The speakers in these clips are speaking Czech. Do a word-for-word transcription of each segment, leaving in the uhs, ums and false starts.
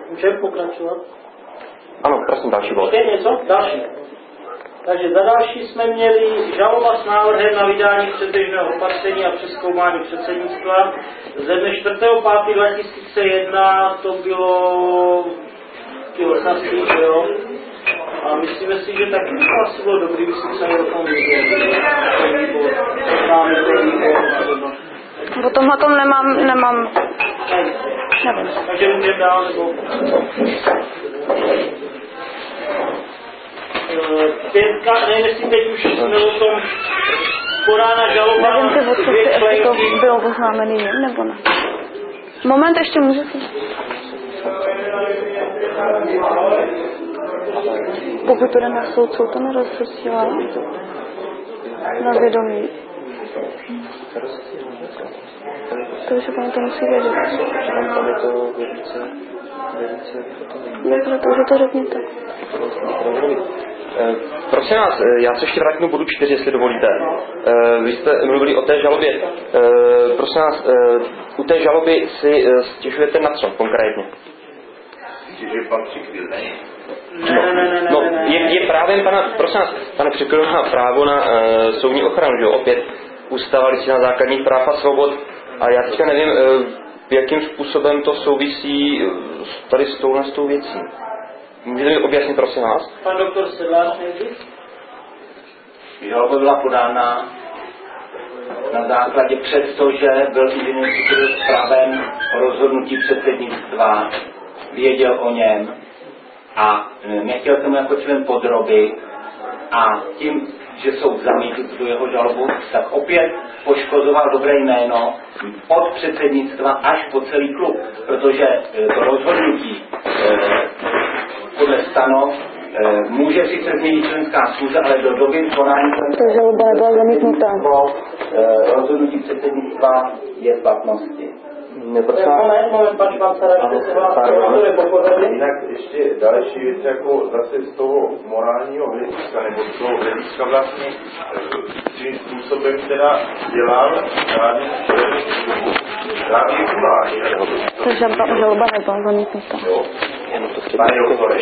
Můžeme pokračovat? Ano, prosím, další bod. Je něco? Další. Takže za další jsme měli žaloba s návrhem na vydání předběžného opatření a přezkoumání předsednictva. Ze dne čtvrtého pátého dva tisíce jedna to bylo Osasí, že jo? A myslíme si, že taky by to asi bylo dobrý, když si psali o tom věděli. O tomhle tom nemám, nemám, nevím. Takže můžeme dál, nebo... Pětka, nevím, jestli teď už jsme o tom podána žaloba. Nevím, ty odkud jestli to bylo oznámený jim, nebo ne. Moment, ještě můžete. Pokud to jde na soud, soud to nerozprostívá na vědomí. Takže pan to musí vědět. Dobře, takže to řekněte. Prosím vás, já se ještě vrátím do bodu čtyři, jestli dovolíte. Vy jste mluvili o té žalobě. Prosím vás, u té žaloby si stěžujete na co konkrétně? Stěžuje pan Přikryl, ne? Ne, ne, ne, no, ne, ne. Je, je právě, pana, prosím vás, pane Přikryl má právo na uh, soudní ochranu, že jo? Opět ústava listina základních práv a svobod. A já teďka nevím, uh, jakým způsobem to souvisí tady s touhle s tou věcí. Můžete mi objasnit, prosím vás? Pan doktor Sedlář nejdřív? Žaloba byla podána na základě přestože byl inženýr právem o rozhodnutí předsednictva, věděl o něm a nechtěl jsem jako člen podrobit a tím, že soud zamítl tu jeho žalobu, tak opět poškozoval dobré jméno od předsednictva až po celý klub, protože to rozhodnutí podle stanov může sice změnit členská schůze, ale do doby konání Ta žaloba nebyla zamítnutá. rozhodnutí předsednictva je v platnosti. Moment, moment, pač vám se Jinak ještě další věc, jako zase z toho morálního hlediska, nebo z toho hlediska vlastně svým způsobem teda dělal právě právě kulář. Ta žaloba nebyla zamítnutá. Jo, pane doktore,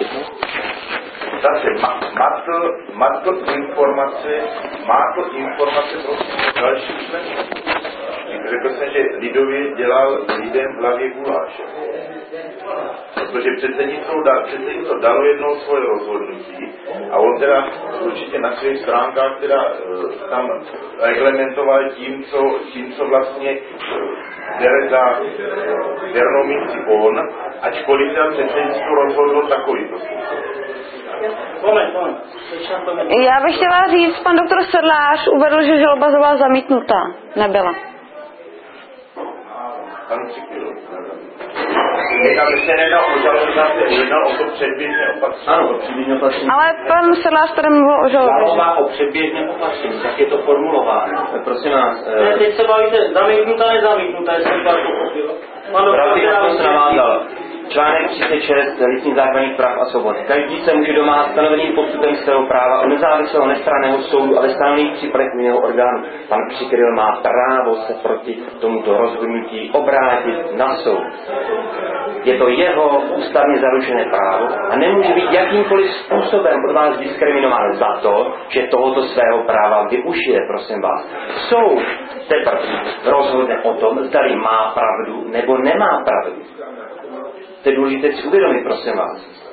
zase ma, matl, matl informace, má to informace prostě další členů. Řekl jsem, že lidově dělal lidem v hlavě guláš. Protože předsednictvo předsednictvo dalo jednou svoje rozhodnutí a on teda určitě na svých stránkách teda uh, tam reglementoval tím, co, tím, co vlastně bere za věrnou minci on, ačkoliv teda předsednictvo rozhodlo takovýto způsob. Moment, moment. Já bych chtěla říct, pan doktor Sedlář uvedl, že žaloba byla zamítnutá. Nebyla. Pan Přikryl. Tam se nedal o žalobu, zase jednal o to předběžné opatření. Ano, o předběžné opatření. Ale pan Sedlář tady mluvil o žalobě. Žaloba o předběžném opatření, tak je to formulováno. Prosím vás. Ne, teď se bavíte zamítnutá, nezamítnutá, jestli to tak pochopil. Pan doktor Sedlář. Článek třicet šest listiny základních práv a svobod. Každý se může domáhat stanoveným postupem svého práva od nezávislého nestranného soudu a ve stanovených případech jiného orgánu. Pan Přikryl má právo se proti tomuto rozhodnutí obrátit na soud. Je to jeho ústavně zaručené právo a nemůže být jakýmkoliv způsobem od vás diskriminován za to, že tohoto svého práva využije, prosím vás. Soud teprve rozhodne o tom, zda má pravdu nebo nemá pravdu. To je důležité si uvědomit, prosím vás.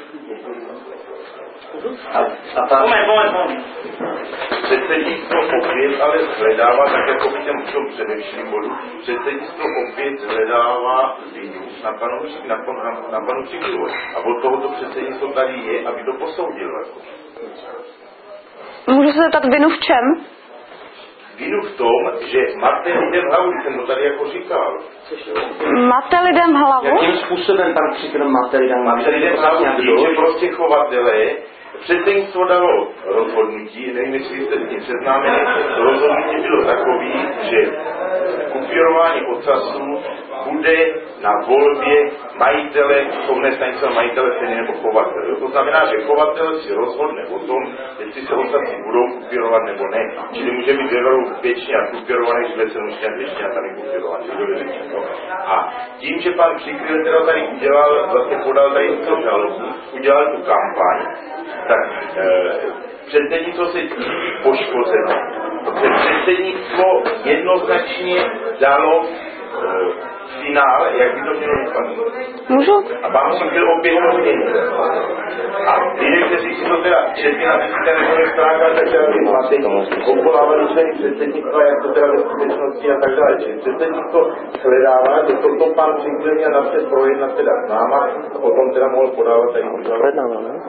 A, a ta... Moment, moment, moment. Předsednictvo opět ale zhledává, tak jako v těm tom především bodu, předsednictvo opět zhledává vinu na panu, na, na, na panu Přikrylu. A od tohoto předsednictvo tady je, aby to posoudil. Jako. Můžu se zeptat vinu v čem? Vinu v tom, že máte lidem hlavu, jsem to tady jako říkal. Máte lidem hlavu? Jakým způsobem pan Přikryl máte lidem hlavu? Máte lidem hlavu tím, že prostě chovatelé, předsednictvo dalo rozhodnutí, nevím, jestli jste s tím seznámeni, to rozhodnutí bylo takový, že kupírování ocasu bude na volbě majitele, komné stanice majitele stejně nebo chovatele. To znamená, že chovatel si rozhodne o tom, jestli se ostatní budou kupírovat nebo ne. Čili může být většinou většině kupírovaný, že se může většině tady kupírovaný. A tím, že pan Přikryl teda tady udělal, vlastně podal tady tuto žalobu, udělal tu kampaň, tak e, předsednictvo se cítí poškozeno. Protože předsednictvo jednoznačně dalo e, finál, jak by to mělo vypadat. Můžu? A pan Přikryl opět to změnil. A lidé, kteří si to teda četli na těch internetových stránkách, tak teda ty hlasy obvolávali členy předsednictva, jak to teda ve skutečnosti a tak dále. Čili předsednictvo shledává, že toto pan Přikryl měl napřed projednat teda s náma a potom teda mohl podávat tady Projednáme, ne?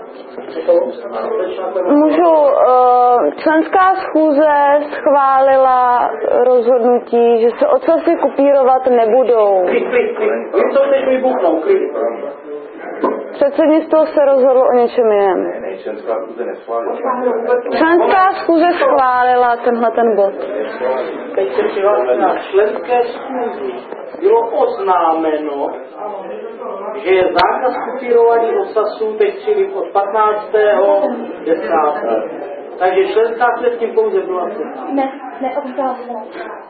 Můžu, uh, členská schůze schválila rozhodnutí, že se ocasy kupírovat nebudou. Klid, klid, klid. Vy to teď vybuchnou, klid. Předsednictvo se rozhodlo o něčem jiném. Ne, ne, členská schůze neschválila. Členská schůze schválila tenhle ten bod. Teď se přihlásí na členské schůzi. Bylo oznámeno, že je zákaz kupírování ocasů teď čili od patnáctého desátého Takže členská schůze s tím pouze byla. Ne, neobsahla.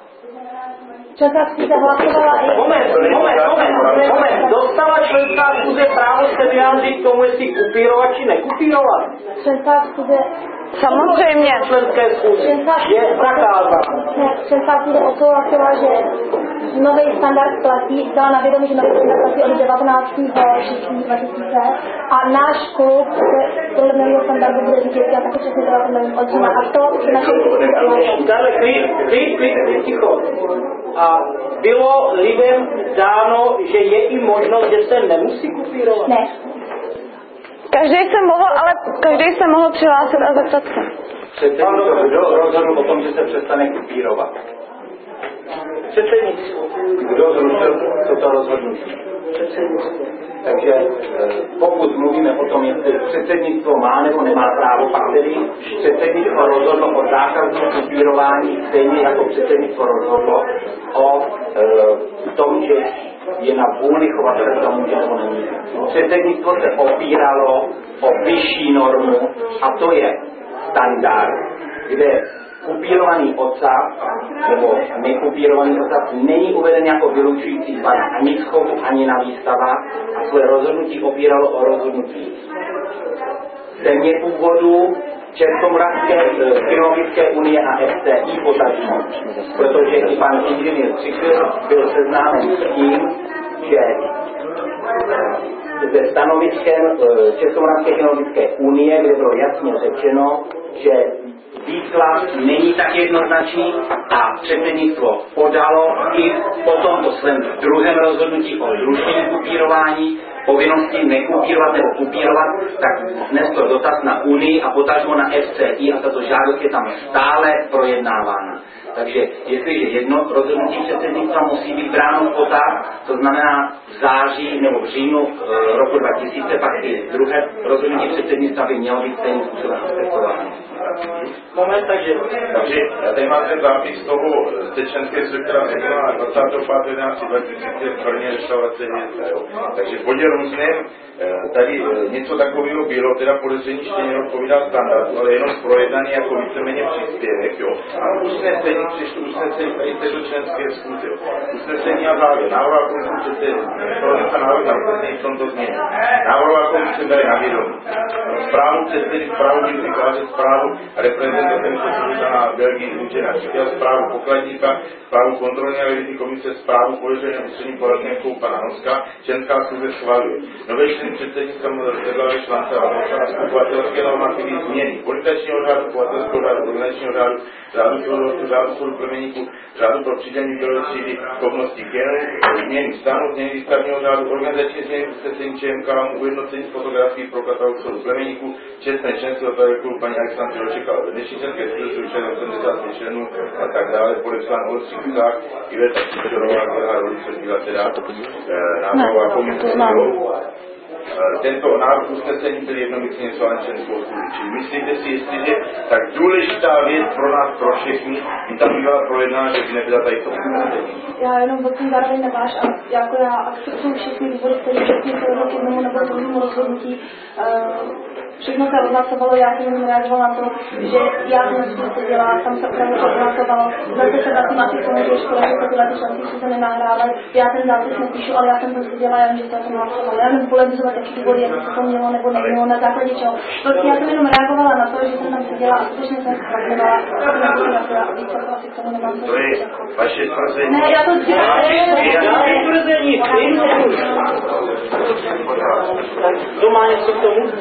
Členská schůze hlasovala i... Moment, moment, moment, moment. Dostala členská schůze právo se vyjádřit k tomu, jestli kupírovat či nekupírovat. Členská schůze... Samozřejmě. Členské schůze je zakázáno. Ne, členská schůze odsouhlasila, že nový standard platí, dala na vědomí, že nový standard platí od devatenáctého října dva tisíce a náš klub se tohle nového standardu bude vidět, já taky přesně teda nevím od října a to se naše Dále klid, klid, klid, ticho. A bylo lidem dáno, že je i možnost, že se nemusí kupírovat? Ne. Každý se mohl, ale každý se mohl přihlásit a zeptat se. Předsednictvo, kdo rozhodl o tom, že se přestane kupírovat? Předsednictvo. Kdo zrušil toto rozhodnutí? Předsednictvo. Takže pokud mluvíme o tom, jestli předsednictvo má nebo nemá právo, pak tedy předsednictvo rozhodlo o zákazu kupírování, stejně jako předsednictvo rozhodlo o e, tom, že je na vůli chovatele, zda může nebo nemůže. Předsednictvo se opíralo o vyšší normu a to je standard, kde kupírovaný ocas nebo nekupírovaný ocas není uveden jako vylučující fakt ani z chovu, ani na výstavách a své rozhodnutí opíralo o rozhodnutí země původu, Českomoravské kinologické unie a F C I potažmo, protože i pan inženýr Přikryl byl seznámen s tím, že se stanoviskem Českomoravské kinologické unie, kde bylo jasně řečeno, že výklad není tak jednoznačný a předsednictvo podalo i po tomto svém druhém rozhodnutí o zrušení kupírování povinnosti nekupírovat nebo kupírovat, tak vzneslo dotaz na Unii a potažmo na F C I a tato žádost je tam stále projednávána. Takže jestliže jedno rozhodnutí předsednictva musí být bráno v potaz, to znamená v září nebo v říjnu e, roku dva tisíce, pak i druhé rozhodnutí předsednictva by mělo být stejným způsobem respektováno. Moment, takže... Takže já tady mám ten zápis toho z té členské schůze, která se konala dvacátého pátého jedenáctého dva tisíce v Brně restaurace Hvězda. Takže v bodě různém tady něco takového bylo, teda podezření ještě neodpovídá standardu, ale jenom projednaný jako víceméně příspěvek, jo. A usnesení, přečtu usnesení tady této členské schůze, jo. Usnesení a závěr. Návrhová komise přece projednat návrh na usnesení v tomto změně. Návrhová komise bere na vědomí. Zprávu předsedy, zprávu výzvykáře, zprávu reprezentativní předsedy na Belgii Lučena, říkal zprávu pokladníka, zprávu kontrolní a revizní komise, zprávu pověřeného ústředním poradníkou pana Noska, členská schůze schvaluje. Nové členy předsednictva rozhodla článce a skupovatelské normativy změny politačního řádu, chovatelského řádu, organizačního řádu, řádu sourostu, řádu soudu plemeníku, řádu pro přidělení bělé třídy, schopnosti genů, změny stanu, změny výstavního řádu, organizační změny usnesení ČMK, ujednocení fotografií pro katalog soudu plemeníku, čestné členství klubu paní Alexandry očekala. Ve dnešní členské schůze jsou členy osmdesát pět členů a tak dále, podepsán Olstřík Kuzák, Iveta Fedorová, Gerhard Rolice, byla teda návrhová komise. tento návrh usnesení byl jednomyslně schválen členskou schůzi. Čili myslíte si, jestliže tak důležitá věc pro nás, pro všechny, by tam byla projednána, že by nebyla tady to usnesení? Já jenom o tom zároveň neváš a jako já akceptuju všechny výbory, které všechny jsou k jednomu nebo druhému rozhodnutí. Všechno se odhlasovalo, já jsem jenom reagovala na to, že já jsem si to dělala, tam se opravdu odhlasovalo. Zase se vracím asi k tomu, že škoda, že tyhle ty členky si se nenahrávají. Já ten zápis nepíšu, ale já jsem to si dělala, že to jsem hlasovala. Já nevím polemizovat taky důvody, jestli se to mělo nebo nemělo, na základě čeho. Prostě já jsem jenom reagovala na to, že jsem tam seděla a skutečně jsem zpracovala. A víc jako asi k tomu nemám to je vaše tvrzení. Ne, já to dělám. Kdo má něco k tomu?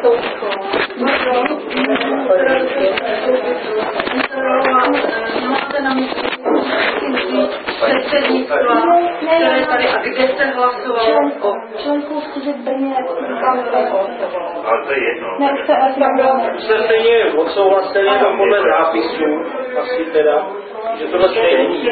Máte na mysli předsednictva, které tady a kde se hlasovalo o členskou schůzi v Brně. Ale to je jedno. Ne, už se asi Se stejně odsouhlasené to podle zápisu, asi teda, že tohle stejný.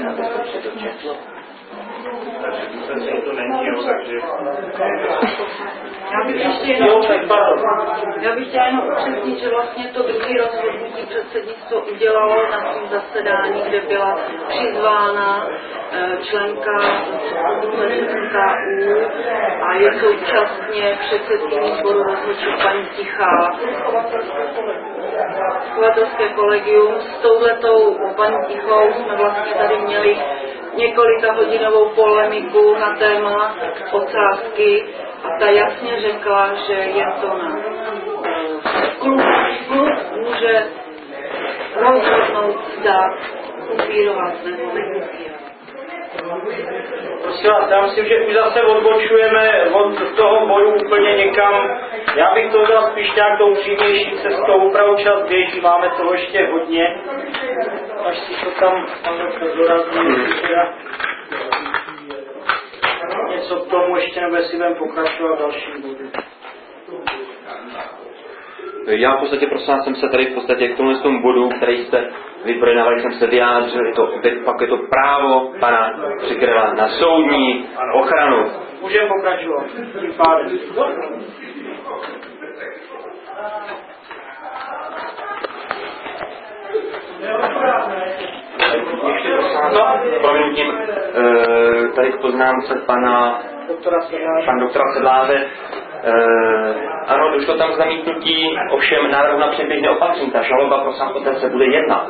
Takže usnesení to není, jo, takže... Já bych ještě jenom, já bych chtěla jenom upřesnit, že vlastně to druhé rozhodnutí předsednictvo udělalo na svém zasedání, kde byla přizvána členka N K U a je současně předsedkyní sboru rozhodčí paní Tichá. Chovatelské kolegium. S touhletou paní Tichou jsme vlastně tady měli několika hodinovou polemiku na téma ocásky a ta jasně řekla, že je to na klub, klub může rozhodnout, zda kupírovat nebo nekupírovat. Prosím vás, já myslím, že už zase odbočujeme od toho boju úplně někam. Já bych to dal spíš nějak tou přímější cestou, opravdu čas běží, máme toho ještě hodně. Až si to tam dorazí, teda něco k tomu ještě, nebo jestli budeme pokračovat v dalším bodu. Já v podstatě, prosím vás, jsem se tady v podstatě k tomu tomu bodu, který jste vyprojednávali, jsem se vyjádřil, je to, pak je to právo pana Přikryla na soudní ochranu. Můžeme pokračovat, tím pádem. Ještě prosím vás, proměním tady k poznámce pana pan doktora Sedláře. Uh, ano, došlo tam k zamítnutí, ovšem návrhu na předběžné opatření. Ta žaloba pro sám poté se bude jednat.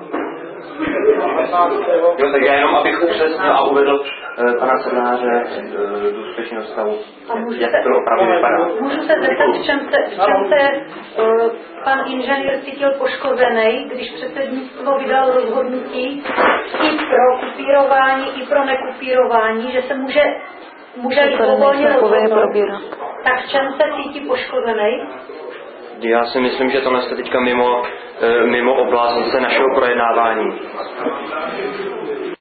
Jo, tak já jenom abych upřesnil a uvedl uh, pana Sedláře uh, do skutečného stavu, jak to opravdu vypadá. Můžu se zeptat, v čem se, v čem se uh, pan inženýr cítil poškozený, když předsednictvo vydalo rozhodnutí i pro kupírování, i pro nekupírování, že se může Může libovolně rozhodnout. Tak v čem se cítí poškozený? Já si myslím, že to je teďka mimo, mimo oblast našeho projednávání.